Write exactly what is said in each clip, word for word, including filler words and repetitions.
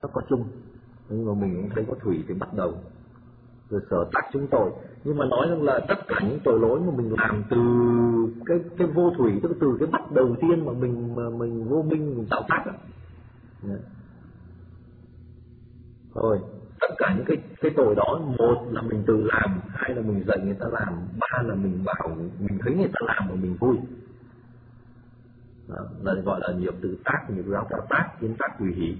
nó có chung, nhưng mà mình cũng thấy có thủy thì bắt đầu rồi sở tác chúng tội. Nhưng mà nói rằng là tất cả những tội lỗi mà mình làm từ cái cái vô thủy, tức là từ cái bắt đầu tiên mà mình mà mình vô minh mình tạo tác đó. Rồi tất cả những cái cái tội đó, một là mình tự làm, hai là mình dạy người ta làm, ba là mình bảo mình thấy người ta làm mà mình vui. Đó, là gọi là nghiệp tự tác, nghiệp giao tạo tác, kiến tác tùy hỷ.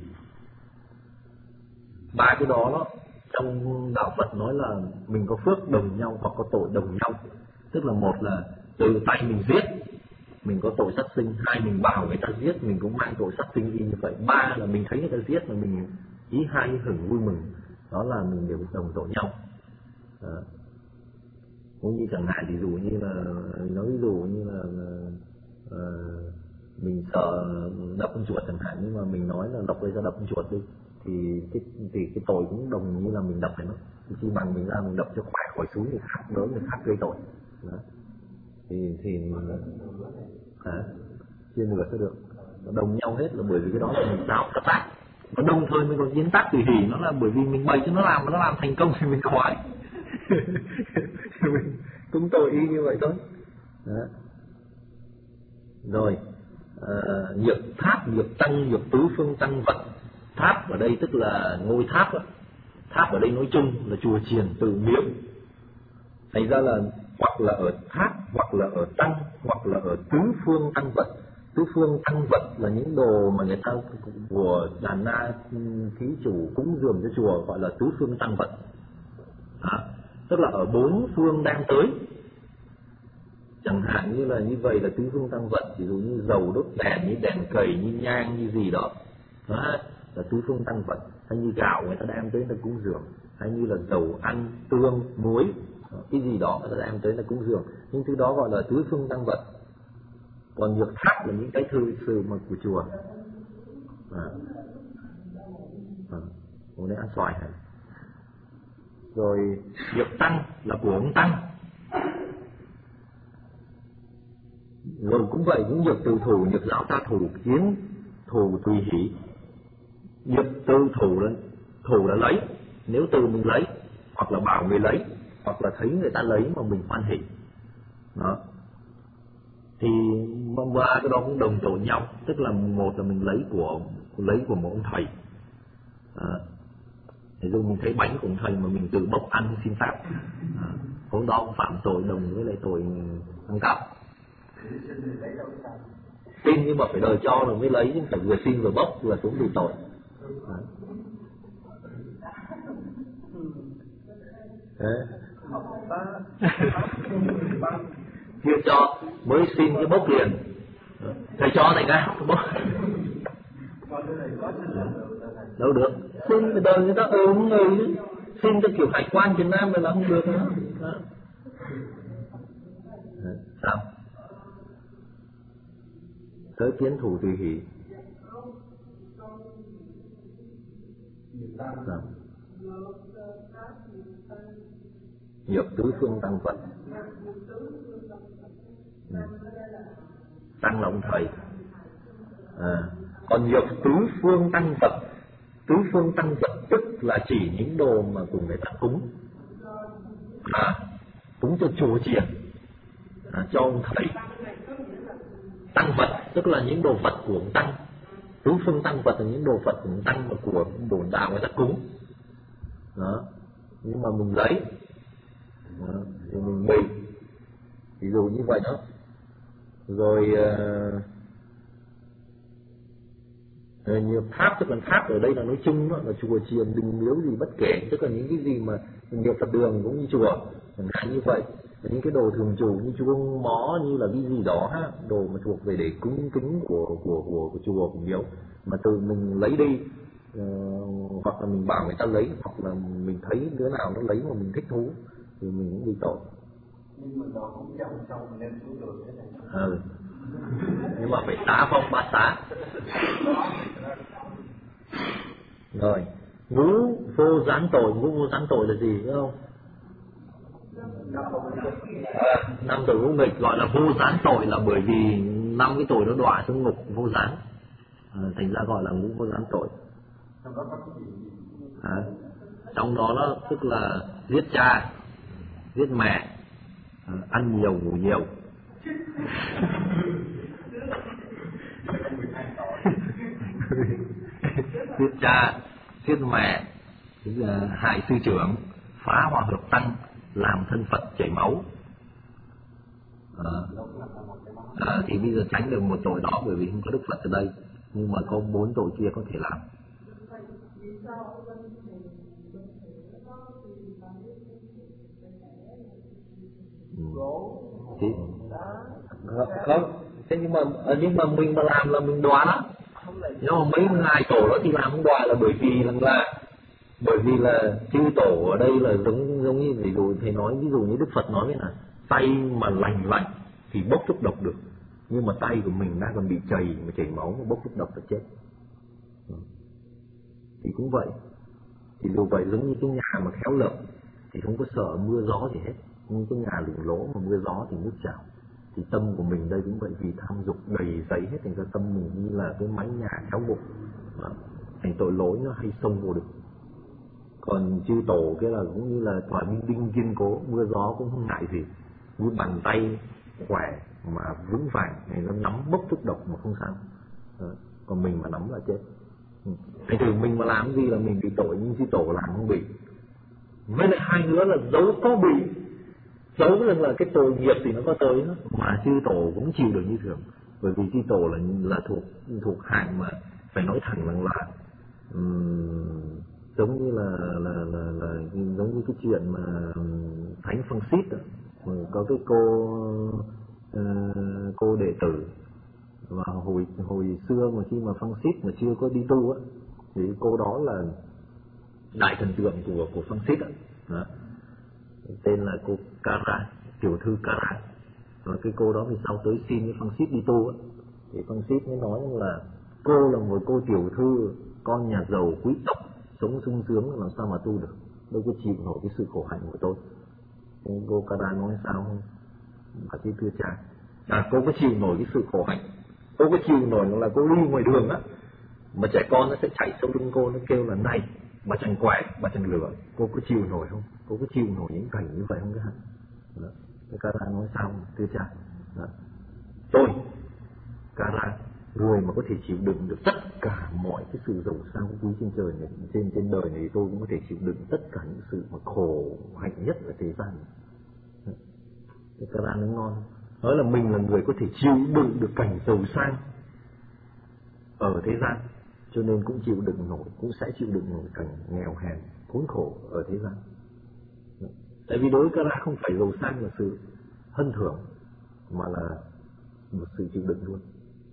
Ba cái đó, đó trong đạo Phật nói là mình có phước đồng nhau hoặc có tội đồng nhau. Tức là một là từ tay mình giết, mình có tội sát sinh. Hai, mình bảo người ta giết, mình cũng mang tội sát sinh y như vậy. Ba là mình thấy người ta giết mà mình ý hai hưởng vui mừng, đó là mình đều đồng tội nhau. Đó. Cũng như chẳng hạn ví dụ như là nói ví dụ như là uh, mình sợ đập con chuột chẳng hạn, nhưng mà mình nói là Lộc gây ra đập con chuột đi, thì cái thì cái tội cũng đồng như là mình đập phải nó, thì chỉ bằng mình ra mình đập cho khỏe khỏi xuống người khác, đỡ người khác gây tội. Đó. thì thì hả chia ngược sẽ được, nó đồng nhau hết là bởi vì cái đó là mình tạo tác. Và đồng thời mình còn kiến tác tùy hỷ, nó là bởi vì mình bày cho nó làm, nó làm thành công thì mình khoái. Mình cũng tội y như vậy thôi. Đó. Rồi uh, nghiệp tháp, nghiệp tăng, nghiệp tứ phương tăng vật. Tháp ở đây tức là ngôi tháp đó. Tháp ở đây nói chung là chùa chiền tự miếu. Thành ra là hoặc là ở tháp, hoặc là ở tăng, hoặc là ở tứ phương tăng vật. Tứ phương tăng vật là những đồ mà người ta của đàn na thí chủ cúng dường cho chùa, gọi là tứ phương tăng vật. À, tức là ở bốn phương đang tới. Chẳng hạn như là như vậy là tứ phương tăng vật, ví dụ như dầu đốt đèn, như đèn cầy, như nhang, như gì đó. Đó là tứ phương tăng vật. Hay như gạo người ta đem tới là cúng dường, hay như là dầu ăn, tương, muối, cái gì đó người ta đem tới là cúng dường. Những thứ đó gọi là tứ phương tăng vật. Còn nghiệp tháp là những cái thư sự mà của chùa. À. À. Hôm nay ăn xoài hả? Rồi nghiệp tăng là của ông tăng. Rồi cũng vậy, cũng nghiệp từ thủ, nghiệp giáo ta thủ, kiến thủ tùy hỷ. Nghiệp từ thủ là thủ là lấy, nếu từ mình lấy, hoặc là bảo người lấy, hoặc là thấy người ta lấy mà mình hoan hỷ. Đó. Thì ba cái đó cũng đồng tội nhau, tức là một là mình lấy của lấy của một ông thầy. À, thì dù mình thấy bánh của ông thầy mà mình tự bốc ăn xin pháp, à, hôm đó cũng phạm tội đồng với lại tội ăn cắp. Xin nhưng mà phải đời cho rồi mới lấy, chứ phải vừa xin vừa bốc là cũng bị tội. À. Đấy. Chưa cho mới xin cái bốc liền, thầy cho thầy ra bốc đâu được. Xin cái đời người ta ốm người, xin cho kiểu hải quan Việt Nam là không được nữa. Đó. Sao tới kiến thủ tùy hỷ. Sao? Nghiệp tứ phương tăng vật. Ừ. Tăng là ông thầy. À. Còn nghiệp tứ phương tăng vật, tứ phương tăng vật tức là chỉ những đồ mà cùng người ta cúng. À. Cúng cho chùa chiền, à, cho ông thầy. Tăng vật tức là những đồ vật của ông tăng. Tứ phương tăng vật là những đồ vật của ông tăng và của bổn đạo người ta cúng. Đó. Nhưng mà mình lấy, đó, thì mình bì, ví dụ như vậy đó. Rồi uh, nhiều tháp, tức là tháp ở đây là nói chung đó, là chùa chiền đình miếu gì bất kể, tức là những cái gì mà nhiều Phật đường cũng như chùa chẳng hạn như vậy, những cái đồ thường trụ như chuông mó, như là cái gì đó ha, đồ mà thuộc về để cúng kính của của của, của chùa của miếu mà từ mình lấy đi, uh, hoặc là mình bảo người ta lấy, hoặc là mình thấy đứa nào nó lấy mà mình thích thú thì mình cũng bị tội. Nhưng mà nó cũng trong trong mình đem xuống được thế này. Ừ. Nhưng mà phải xá phong bát xá. Rồi ngũ vô gián tội, ngũ vô gián tội là gì biết không? Năm tội ngũ nghịch gọi là vô gián tội là bởi vì năm cái tội nó đọa xuống ngục vô gián, à, thành ra gọi là ngũ vô gián tội. Trong đó có cái gì? À, trong đó nó tức là giết cha, giết mẹ, à, ăn nhiều ngủ nhiều. Giết cha, giết mẹ, hại sư trưởng, phá hòa hợp tăng, làm thân Phật chảy máu. À, à, thì bây giờ tránh được một tội đó bởi vì không có Đức Phật ở đây, nhưng mà có bốn tội kia có thể làm. Ừ. Thì, không, thế nhưng mà nhưng mà mình mà làm là mình đoán á, nhưng mà mấy ngài tổ đó thì làm không đoán là bởi vì là, là bởi vì là chư tổ ở đây là giống giống như ví dụ thầy nói, ví dụ như Đức Phật nói là tay mà lành lạnh thì bốc thuốc độc được, nhưng mà tay của mình đang còn bị chảy mà chảy máu mà bốc thuốc độc là chết. Thì cũng vậy, thì dù vậy giống như cái nhà mà khéo lập thì không có sợ mưa gió gì hết, nhưng cái nhà lủng lỗ mà mưa gió thì nước trào. Thì tâm của mình đây cũng vậy, vì tham dục đầy giấy hết thành ra tâm mình như là cái mái nhà khéo bụng, thành tội lỗi nó hay xông vô được. Còn chư tổ cái là cũng như là tòa minh đinh kiên cố, mưa gió cũng không ngại gì, như bàn tay khỏe mà vững vàng này, nó nắm bốc thuốc độc mà không sao. Đó. Còn mình mà nắm là chết. Thành thử mình mà làm gì là mình bị tội, nhưng chư tổ làm không bị. Với lại hai nữa là dấu có bị, dấu rằng là cái tội nghiệp thì nó có tới đó, mà chư tổ cũng chịu được như thường, bởi vì chư tổ là là thuộc thuộc hạng mà phải nói thẳng rằng là um, giống như là là, là là giống như cái chuyện mà Thánh Francis đó, mà có cái cô uh, cô đệ tử và hồi hồi xưa mà khi mà Francis mà chưa có đi tu á, thì cô đó là đại thần tượng của của Francis á, đó. Tên là cô Cara, tiểu thư Cara. Rồi cái cô đó thì sau tới xin với Francis đi tu á, thì Francis mới nói là cô là một cô tiểu thư con nhà giàu quý tộc, sống sung sướng làm sao mà tu được, đâu có chịu nổi cái sự khổ hạnh của tôi. Thì cô Cara nói sao không? Bà chứ thưa cha, à, cô có chịu nổi cái sự khổ hạnh, cô có chịu nổi là cô đi ngoài đường á, mà trẻ con nó sẽ chạy sau lưng cô, nó kêu là này, bà chẳng quẻ, bà chẳng lửa, cô có chịu nổi không? Cô có chịu nổi những cảnh như vậy không? Cái hả? Cái Cara nói sao thưa cha? Đó. Tôi Cara, người mà có thể chịu đựng được tất cả mọi cái sự giàu sang quý trên trời này, trên trên đời này, tôi cũng có thể chịu đựng tất cả những sự mà khổ hạnh nhất ở thế gian này. Cái Cara nó ngon, nói là mình là người có thể chịu đựng được cảnh giàu sang ở thế gian, cho nên cũng chịu đựng nổi, cũng sẽ chịu đựng nổi cảnh nghèo hèn khốn khổ ở thế gian. Tại vì đối với Cara không phải giàu sang là sự hân thưởng, mà là một sự chịu đựng luôn.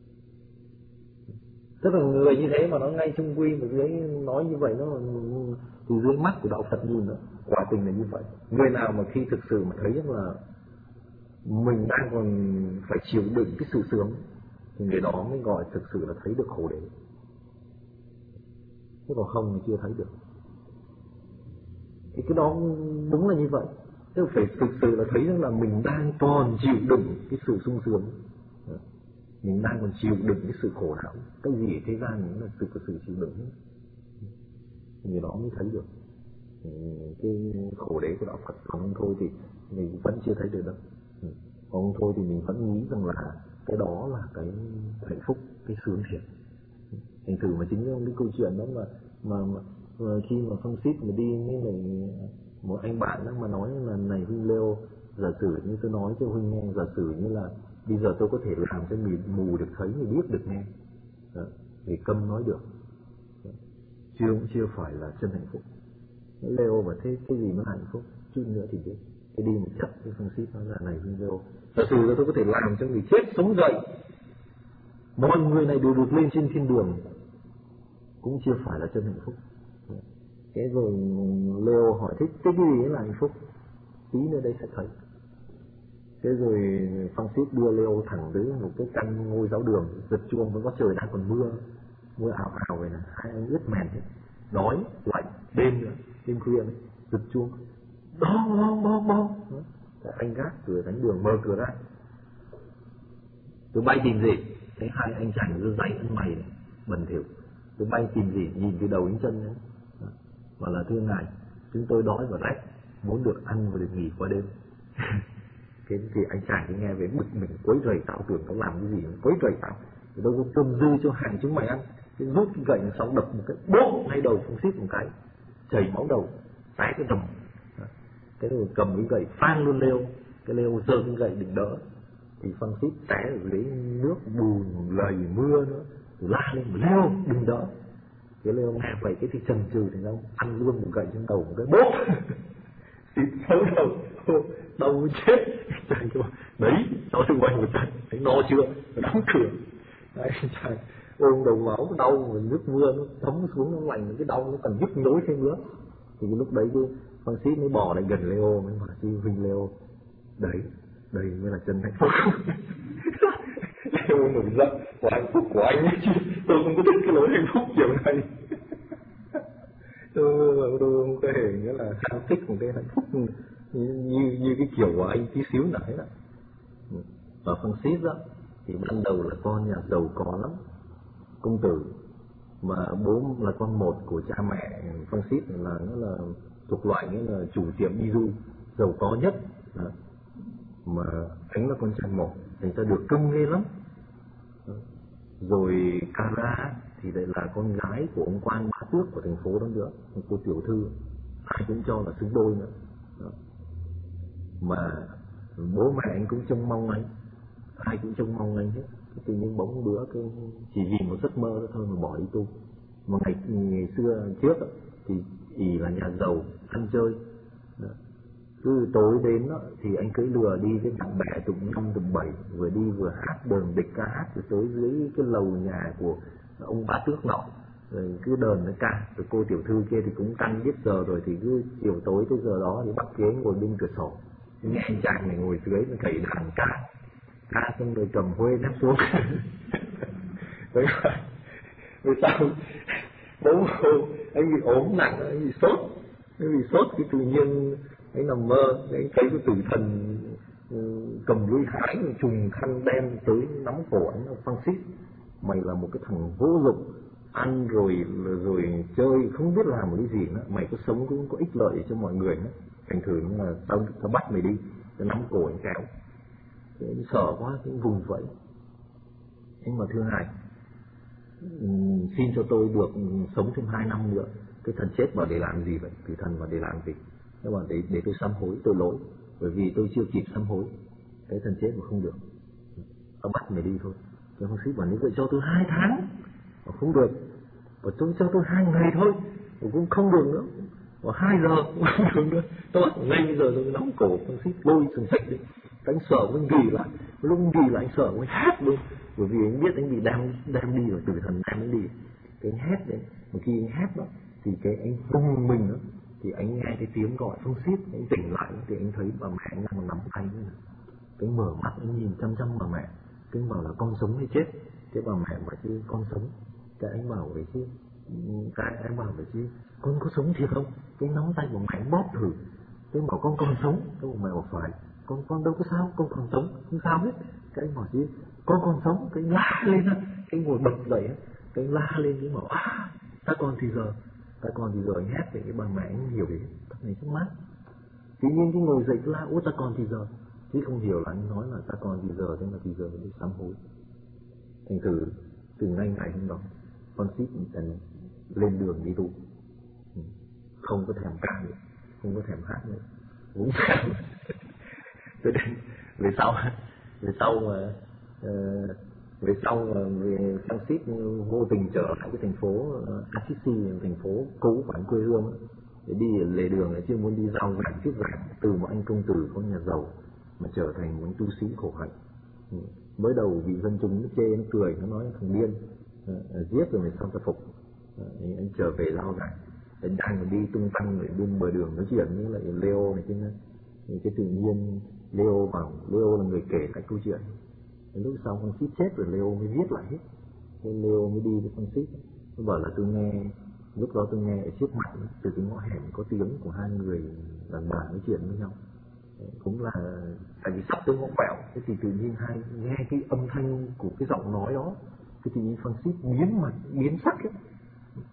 Tức là người như thế mà nó ngay chung quy mà dưới nói như vậy, nó từ dưới mắt của đạo Phật nhìn đó, quả tình là như vậy. Người nào mà khi thực sự mà thấy là mình đang còn phải chịu đựng cái sự sướng thì người đó mới gọi thực sự là thấy được khổ đế. Thế còn không thì chưa thấy được. Thì cái đó đúng là như vậy. Tức là phải thực sự là thấy rằng là mình đang còn chịu đựng cái sự sung sướng, mình đang còn chịu đựng cái sự khổ não. Cái gì ở thế gian cũng là sự có sự chịu đựng hết. Người đó mới thấy được cái khổ đế của đạo Phật. Còn thôi thì mình vẫn chưa thấy được đâu. Còn thôi thì mình vẫn nghĩ rằng là cái đó là cái hạnh phúc, cái sướng thiệt. Thành thử mà chính cái câu chuyện đó mà mà, mà, mà khi mà Francis mà đi với lại một anh bạn đó mà nói là này huynh Leo, giả sử như tôi nói cho huynh nghe, giả sử như là bây giờ tôi có thể làm cho người mù được thấy, người biết được nghe, người câm nói được, chưa cũng chưa phải là chân hạnh phúc. Leo mà thế cái gì mới hạnh phúc, chút nữa thì biết. Cái đi một chậm cái Francis nói là này huynh Leo, giả sử là tôi có thể làm cho người chết sống dậy, mọi người này đều được lên trên thiên đường, cũng chưa phải là chân hạnh phúc. Thế rồi Leo hỏi thích cái gì là hạnh phúc, tí nữa đây sẽ thấy. Thế rồi Francis đưa Leo thẳng tới một cái căn ngôi giáo đường, giật chuông vẫn có trời đang còn mưa, mưa ảo ảo vậy nè, hai anh ướt mèn hết, đói lạnh, đêm nữa, đêm khuya đấy, giật chuông, bong bong bong bong, anh gác cửa thánh đường mở cửa ra, tôi bay tìm gì? Thấy hai anh chàng cứ dậy ăn mày này, bẩn thỉu, Tôi bay tìm gì, nhìn từ đầu đến chân nữa. Bảo là thưa ngài, chúng tôi đói và rách, muốn được ăn và được nghỉ qua đêm. Cái thì anh chàng thì nghe về bực mình, quấy rầy tao, tưởng tao làm cái gì, quấy rầy tao. Thì tôi có cơm dư cho hàng chúng mày ăn. Cái rút cái gậy xong đập một cái bốp ngay đầu Phong Xít một cái, chảy máu đầu, tái cái rồng. Cái rồi cầm cái gậy phang luôn Leo, cái Leo giơ cái gậy định đỡ. Thì Phong Xít té ở dưới nước bùn lầy mưa nữa, la lên Leo đừng đỡ. Cái Leo nghe vậy cái thì chần chừ thì nó ăn luôn một gậy trên đầu một cái bốp. Xít xấu đầu, đầu chết. Chàng kêu đấy, cho tôi quay một trận, thấy no chưa, đóng cửa. Đấy, chàng ôm đầu máu đau, nước mưa nó thấm xuống nó lạnh, cái đau nó còn nhức nhối thêm nữa. Thì cái lúc đấy cái Phong Xít mới bỏ lại gần Leo, mới bảo chi huynh Leo, đấy, đây mới là chân hạnh phúc. Leo nổi giận, của hạnh phúc của anh ấy chứ, tôi không có thích cái lối hạnh phúc kiểu này. tôi, tôi không có hề nghĩa là sao thích một cái hạnh phúc như, như, như cái kiểu của anh tí xíu nãy đó. Và Phong Xít đó thì ban đầu là con nhà giàu có lắm, công tử, mà bố là con một của cha mẹ. Phong Xít là nó là thuộc loại nghĩa là chủ tiệm đi du giàu có nhất đó. Mà anh là con trai một, thành ra được cưng ghê lắm. Rồi Cara thì lại là con gái của ông quan bá tước của thành phố đó nữa, một cô tiểu thư, ai cũng cho là xứng đôi nữa đó. Mà bố mẹ anh cũng trông mong anh, ai cũng trông mong anh hết. Tự nhiên bỗng bữa cái chỉ vì một giấc mơ đó thôi mà bỏ đi tu. Mà ngày, ngày xưa trước đó, thì ỷ là nhà giàu ăn chơi đó. Cứ tối đến đó, thì anh cưỡi lừa đi với bạn bè tụng năm tụng bảy, vừa đi vừa hát đờn địch ca hát, rồi tới dưới cái lầu nhà của ông bá tước nọ, rồi cứ đờn nó ca. Rồi cô tiểu thư kia thì cũng căn biết giờ rồi, thì cứ chiều tối tới giờ đó thì bắt ghế ngồi bên cửa sổ, nghe anh chàng này ngồi dưới nó cày đàn ca, ca xong rồi cầm huê ném xuống. Vậy rồi sau bố anh bị ốm nặng, anh bị sốt, anh bị sốt thì tự nhiên anh nằm mơ, anh thấy cái tử thần cầm lưỡi hái trùng khăn đen tới nắm cổ anh. Phong Xít, mày là một cái thằng vô dụng, ăn rồi rồi chơi không biết làm một cái gì nữa, mày có sống cũng có ích lợi cho mọi người nữa, thành thử là tao tao bắt mày đi, tao nắm cổ anh kéo. Anh sợ quá, anh vùng vẫy. Anh mà thưa ngài, xin cho tôi được sống thêm hai năm nữa. Cái thần chết bảo để làm gì vậy? Thì thần bảo để làm gì? Nó bảo để, để tôi sám hối tội lỗi, bởi vì tôi chưa kịp sám hối. Cái thần chết mà không được, nó bắt mày đi thôi. Cái Phong Xít bảo nếu vậy cho tôi hai tháng, mà không được, và tôi cho tôi hai ngày thôi, mà cũng không được nữa, và hai giờ cũng không được nữa. Tôi bắt ngay bây giờ tôi nắm cổ Phong Xít lôi sừng sạch đi. Anh sợ anh ghi lại, lúc anh ghi lại anh sợ anh hát luôn, bởi vì anh biết anh bị đem đem đi rồi, tử thần đem anh đi. Cái anh hét đấy, mà khi anh hét đó thì cái anh vùng mình đó, thì anh nghe cái tiếng gọi Phong Xít, anh tỉnh lại thì anh thấy bà mẹ anh đang nắm tay nữa. Cái mở mắt anh nhìn chăm chăm bà mẹ, cái bảo là con sống hay chết. Cái bà mẹ bảo chứ con sống. Cái anh bảo vậy chứ, cái anh bảo vậy chứ con có sống thiệt không? Cái nắm tay bà mẹ bóp thử, cái bảo con còn sống. Cái bà mẹ bảo phải, con con đâu có sao, con còn sống, không sao hết. Cái anh bảo chứ con còn sống. Cái la lên á, cái ngồi bật dậy á, cái la lên cái bảo à ta còn thì giờ, ta còn thì giờ. Anh hét về cái bà mẹ anh hiểu đấy, thằng này chắc mát. Tự nhiên cái ngồi dậy la ố ta còn thì giờ, chứ không hiểu là anh nói là ta còn thì giờ, thế là thì giờ đi sám hối. Thành thử từ ngay ngày hôm đó Phong Xít lên đường đi tu, không có thèm ca nữa, không có thèm hát nữa, cũng thèm. Về sau về sau mà uh, về sau mà về Phong Xít vô tình trở lại cái thành phố uh, Assisi, thành phố cũ của anh quê hương, để đi lề đường ấy, chưa muốn đi giao vàng tiếp vàng, từ một anh công tử có nhà giàu mà trở thành một tú sĩ khổ hạnh. Ừ. Mới đầu bị dân chúng nó chê, nó cười, nó nói thằng điên, à, giết rồi mà sao ta phục. À, anh trở về giao vàng, anh đang đi tung tăng ở bên bờ đường nói chuyện với lại Leo này, chứ cái tự nhiên Leo bảo, Leo là người kể lại câu chuyện. Lúc sau Phong Xít chết rồi Leo mới viết lại hết. Thế Leo mới đi với Phong Xít, nó bảo là tôi nghe, lúc đó tôi nghe ở trước mặt từ cái ngõ hẻm có tiếng của hai người đàn bà nói chuyện với nhau. Cũng là tại vì sắp tới ngõ quẹo, thế thì tự nhiên hai nghe cái âm thanh của cái giọng nói đó, cái tự nhiên Phong Xít biến mặt biến sắc ấy,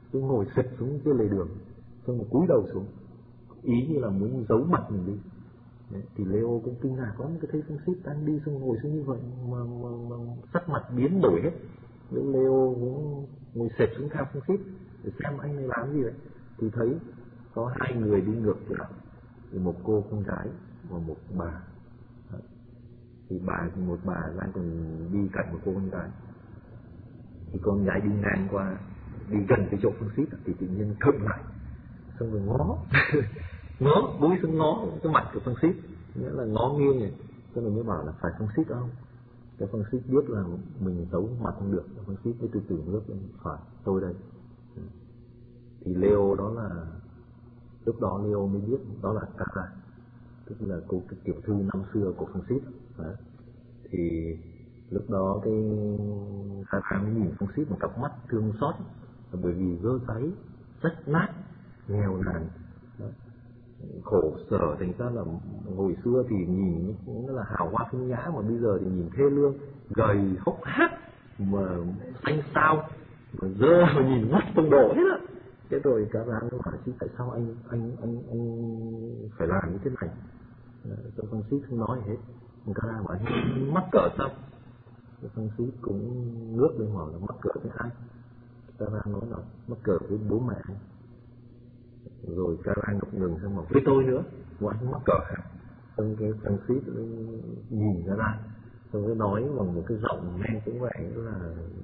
tôi ngồi xịch xuống cái lề đường, xong rồi cúi đầu xuống, ý như là muốn giấu mặt mình đi. Đấy, thì Leo cũng kinh ngạc lắm, cái thấy Francis đang đi xong ngồi xuống như vậy mà, mà, mà sắc mặt biến đổi hết. Leo cũng ngồi xệt xuống theo Francis để xem anh này làm gì vậy. Thì thấy có hai người đi ngược lại, thì một cô con gái và một bà. Đấy. Thì bà một bà đang còn đi cạnh một cô con gái. Thì con gái đi ngang qua, đi gần cái chỗ Francis thì tự nhiên khựng lại, xong rồi ngó ngó búi xuống ngó cái mặt của Francis, nghĩa là ngó nghiêng này. Cho nên mới bảo là phải Francis không? Cái Francis biết là mình giấu mặt không được, Francis mới từ từ nước lên, phải tôi đây. Thì Leo đó là lúc đó Leo mới biết đó là Cara, tức là cô cái tiểu thư năm xưa của Francis. Đấy. Thì lúc đó cái Cara mới nhìn Francis một cặp mắt thương xót, bởi vì dơ giấy rách nát, nghèo nàn, khổ sở. Thành ra là hồi xưa thì nhìn cũng là hào hoa phong nhã, mà bây giờ thì nhìn thê lương, gầy hốc hác mà xanh xao, mà dơ mà nhìn mắt không đổ hết á. Thế rồi cả ra nó hỏi chứ tại sao anh anh anh anh phải làm như thế này? Cho Francis không nói hết. Cả ra bảo anh mắc cỡ sao? Francis cũng ngước lên hỏi là mắc cỡ với ai? Cả ra nói là mắc cỡ với bố mẹ anh. Rồi Cara ngập ngừng xong mà với tôi nữa, mà anh mắc cỡ hả? Xong cái Francis nhìn ra lại, xong cái nói bằng một cái giọng nghe cũng vậy là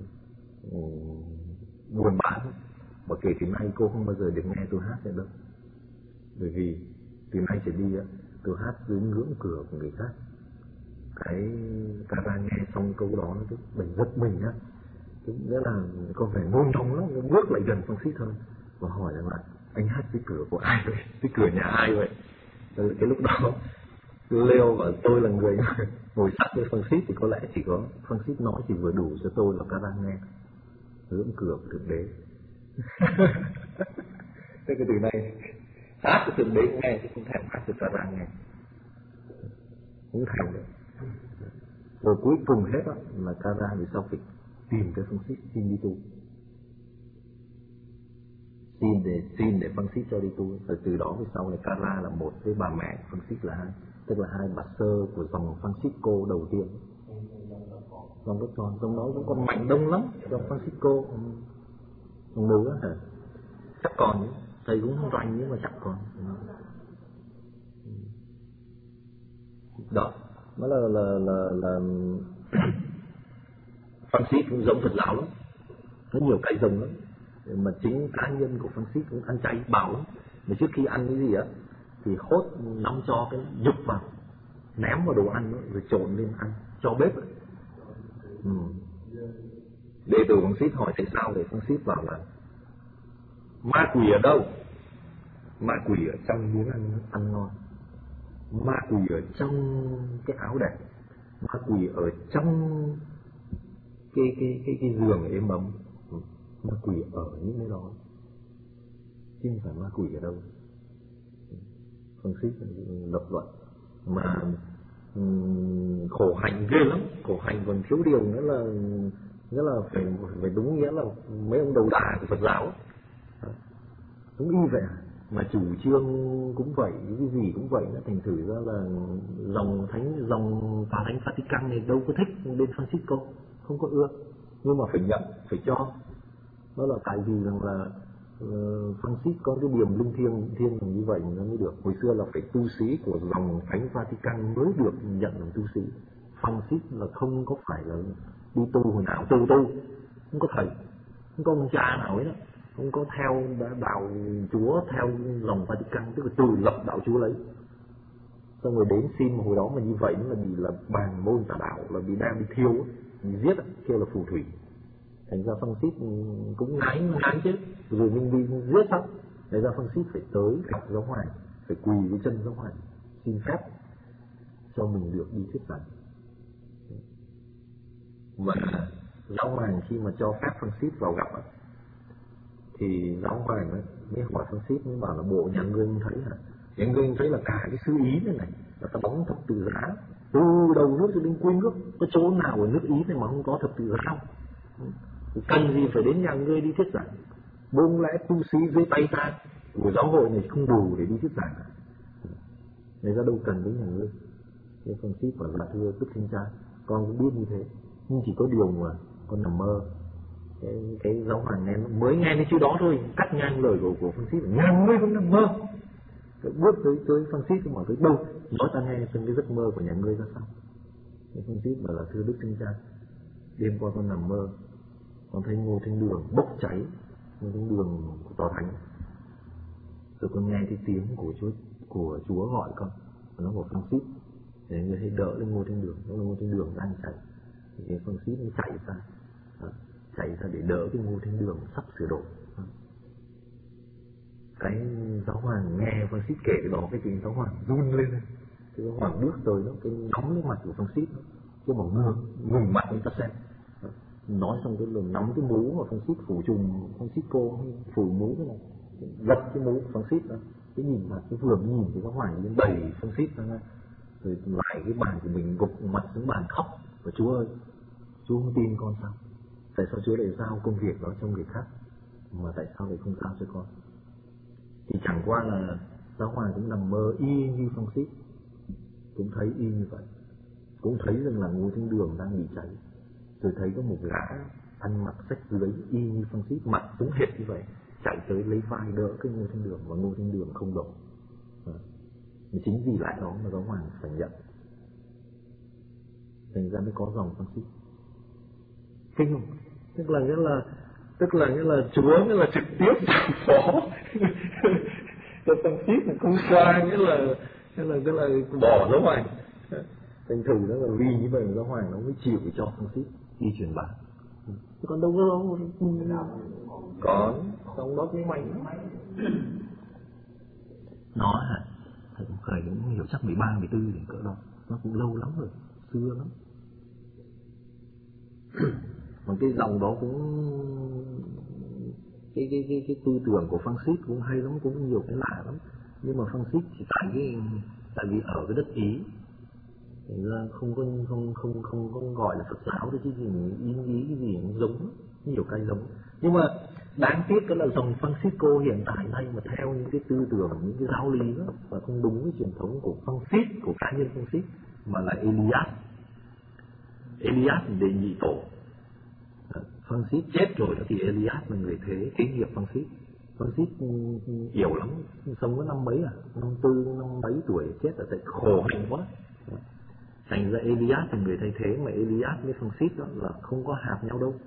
um, buồn bã. Mà kể từ nay cô không bao giờ được nghe tôi hát nữa đâu, bởi vì từ nay trở đi tôi hát dưới ngưỡng cửa của người khác. Cái Cara nghe xong câu đó nó cứ mình giật mình á, nghĩa là có vẻ nôn nóng lắm, bước lại gần Francis hơn và hỏi lại anh hát dưới cửa của ai vậy? Dưới cửa nhà ai vậy? Rồi cái lúc đó Leo và tôi là người ngồi sát với Francis thì có lẽ chỉ có Francis nói chỉ vừa đủ cho tôi và Cara nghe. Ngưỡng cửa của Thượng Đế. Thế cái từ này hát cho Thượng Đế nghe chứ không thèm hát cho Cara nghe, không thèm được. Rồi cuối cùng hết đó, là Cara vì sao phải tìm cái Francis xin đi tu, xin để xin để Francis cho đi tu. Rồi từ đó về sau này Cara là một, với bà mẹ Francis là hai, tức là hai bà sơ của dòng Francisco đầu tiên. Dòng đất tròn, dòng đó cũng còn mạnh đông lắm, dòng Francisco. Dòng nữa hả? Chắc còn, thầy cũng không rành nhưng mà chắc còn. Đó, đó là là là, là... Francis cũng giống Phật giáo lắm, có nhiều cái rồng lắm. Mà chính cá nhân của Francis cũng ăn chay bảo lắm. Mà trước khi ăn cái gì á thì hốt nóng cho cái nhục vào, ném vào đồ ăn đó, rồi trộn lên ăn cho bếp. Ừ. Đệ tử Francis hỏi tại sao, để Francis bảo là ma quỷ ở đâu? Ma quỷ ở trong miếng ăn ăn ngon, ma quỷ ở trong cái áo đẹp, ma quỷ ở trong cái cái cái cái giường êm ấm. Ma quỷ ở những nơi đó, chứ không phải ma quỷ ở đâu. Francis lập luận mà um, khổ hạnh ghê lắm, khổ hạnh còn thiếu điều nữa là nghĩa là phải phải đúng nghĩa là mấy ông đầu đà của Phật giáo đúng y vậy, mà chủ trương cũng vậy, cái gì cũng vậy. Nó thành thử ra là dòng thánh dòng tòa thánh Vatican này đâu có thích bên Francisco, không có ưa, nhưng mà phải nhận, phải cho. Đó là tại vì rằng là uh, Francis có cái điểm linh thiêng thiêng như vậy nó mới được. Hồi xưa là phải tu sĩ của dòng thánh Vatican mới được nhận làm tu sĩ. Francis là không có phải là đi tu hồi nào tu tu, không có thầy, không có ông cha nào ấy đó, không có theo đạo Chúa theo dòng Vatican, tức là tự lập đạo Chúa lấy. Xong rồi đến xin mà hồi đó mà như vậy nó là bị là bàn môn tà đạo, là bị đang bị thiêu, bị giết, kêu là phù thủy. Thành ra Francis cũng ngái ngái chứ, rồi mình đi giết xong, thành ra Francis phải tới gặp giáo hoàng, phải quỳ với chân giáo hoàng xin phép cho mình được đi thuyết giảng. Và giáo hoàng khi mà cho phép Francis vào gặp thì giáo hoàng mới hỏi Francis, mới bảo là bộ nhà ngươi thấy hả? Nhà ngươi thấy là cả cái xứ Ý này này là ta đóng thập tự giá từ đầu nước cho đến cuối nước, có chỗ nào ở nước Ý này mà không có thập tự giá không? Cần gì phải đến nhà ngươi đi thuyết giảng? Vốn lẽ tu sĩ dưới tay ta của giáo hội này không đủ để đi thuyết giảng cả. Người ra đâu cần đến nhà ngươi. Thế Francis bảo là thưa Đức Thánh Cha, con cũng biết như thế, nhưng chỉ có điều mà con nằm mơ. Cái, cái giáo hoàng nghe mới nghe đến chữ đó thôi, cắt ngang lời của của Francis, nhà ngươi cũng nằm mơ. Cái bước tới tới Francis cũng bảo tới đâu, nói ta nghe xem cái giấc mơ của nhà ngươi ra sao. Thế Francis bảo là thưa Đức Thánh Cha, đêm qua con nằm mơ, con thấy ngôi thánh đường bốc cháy, ngôi thánh đường của tòa thánh. Rồi con nghe cái tiếng của Chúa của Chúa gọi con, nó của Francis, để người hãy đỡ lên ngôi thánh đường, nó là ngôi thánh đường đang cháy. Thì Francis nó chạy ra, chạy ra để đỡ cái ngôi thánh đường sắp sửa đổ. Cái giáo hoàng nghe Francis kể cái đó, cái tiếng giáo hoàng run lên, cái giáo hoàng bước tới nó, cái nóng lên mặt của Francis, cái bảo ngừng, ngừng mặt người ta xem. Nói xong cái lần nắm cái mũ mà Francis phủ trùm Francisco phủ mũ cái này, gật cái mũ của Francis ra, cái nhìn mặt cái vừa nhìn cái giáo hoàng lên đẩy Francis ra, rồi lại cái bàn của mình gục mặt xuống bàn khóc. Và Chúa ơi, Chúa không tin con sao? Tại sao Chúa lại giao công việc đó cho người khác, mà tại sao lại không giao cho con? Thì chẳng qua là giáo hoàng cũng nằm mơ y như Francis, cũng thấy y như vậy, cũng thấy rằng là ngôi thánh đường đang bị cháy, rồi thấy có một gã ăn mặc rách rưới y như Francis, mặt cũng hệt như vậy, chạy tới lấy vai đỡ cái ngôi thánh đường, và ngôi thánh đường không đổ. À, chính vì lại đó mà giáo hoàng phải nhận, thành ra mới có dòng Francis. Kinh không? Tức là nghĩa là tức là nghĩa là Chúa nghĩa là trực tiếp giải phó cho Francis là không qua, nghĩa là nghĩa là nghĩa là bỏ giáo hoàng. Thành thử nó là vì như vậy giáo hoàng nó mới chịu cho Francis đi truyền bá. Chứ còn đâu có đâu có trong đó cũng mạnh lắm. Nó hả? Thầy cũng khởi cũng hiểu chắc mười ba, mười bốn đến cỡ đó, nó cũng lâu lắm rồi, xưa lắm. Mà cái dòng đó cũng cái cái cái cái tư tưởng của Francis cũng hay lắm, cũng nhiều cái lạ lắm. Nhưng mà Francis chỉ tại cái tại vì ở cái đất Ý, thành ra không có không không không không gọi là Phật giáo đấy, chứ gì ý ý cái gì cũng giống, nhiều cái giống. Nhưng mà đáng tiếc đó là dòng Francisco hiện tại nay mà theo những cái tư tưởng, những cái giáo lý đó và không đúng với truyền thống của Francis, của cá nhân Francis, mà là Elias Elias đệ nhị tổ. Francis chết rồi thì Elias là người thế kế nghiệp Francis. Francis hiểu lắm, sống có năm mấy à, năm tư, năm mấy tuổi chết ở tại khổ hạnh quá. Thành ra Elias là người thay thế, mà Elias với Francis đó là không có hợp nhau đâu.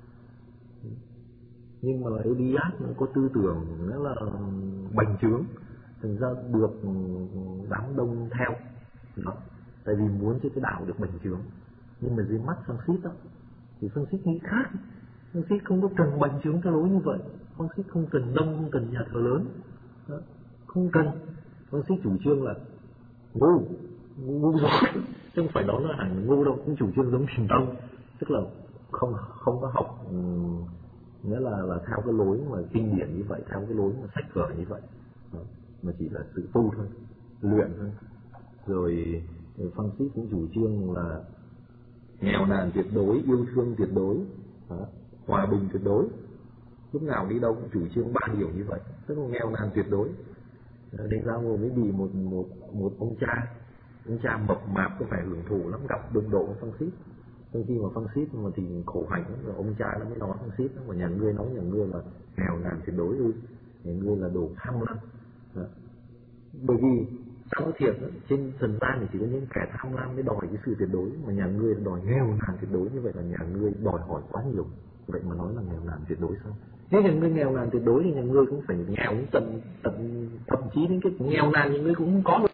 Nhưng mà Elias nó có tư tưởng nó là bành trướng, thành ra được đám đông theo đó, tại vì muốn cho cái đạo được bành trướng. Nhưng mà dưới mắt Francis đó thì Francis nghĩ khác. Francis không có cần bành trướng cái lối như vậy. Francis không cần đông, không cần nhà thờ lớn đó, không cần. Francis chủ trương là ngu ngu dốt, chứ không phải đó là hẳn ngu đâu, cũng chủ trương giống Trình Tông, tức là không không có học, nghĩa là là theo cái lối mà kinh điển như vậy, theo cái lối mà sách vở như vậy đó, mà chỉ là tự tu thôi, luyện thôi. Rồi Francis cũng chủ trương là nghèo nàn tuyệt đối, yêu thương tuyệt đối, đó, hòa bình tuyệt đối. Lúc nào đi đâu cũng chủ trương ba điều như vậy, tức là nghèo nàn tuyệt đối. Đến ra ngồi mới bị một một một ông cha, ông cha mập mạp có phải hưởng thụ lắm, gặp đụng độ với Francis. Trong khi mà Francis mà thì khổ hạnh, rồi ông cha nó mới nói Francis, mà nhà ngươi nói nhà ngươi là nghèo nàn tuyệt đối ư, nhà ngươi là đồ tham lam. Bởi vì sao thiệt đó, trên trần gian thì chỉ có những kẻ tham lam mới đòi cái sự tuyệt đối, mà nhà ngươi đòi nghèo nàn tuyệt đối, như vậy là nhà ngươi đòi hỏi quá nhiều. Vậy mà nói là nghèo nàn tuyệt đối sao? Nếu nhà ngươi nghèo nàn tuyệt đối thì nhà ngươi cũng phải nghèo tận tận thậm chí đến cái nghèo nàn nhà ngươi cũng không có được.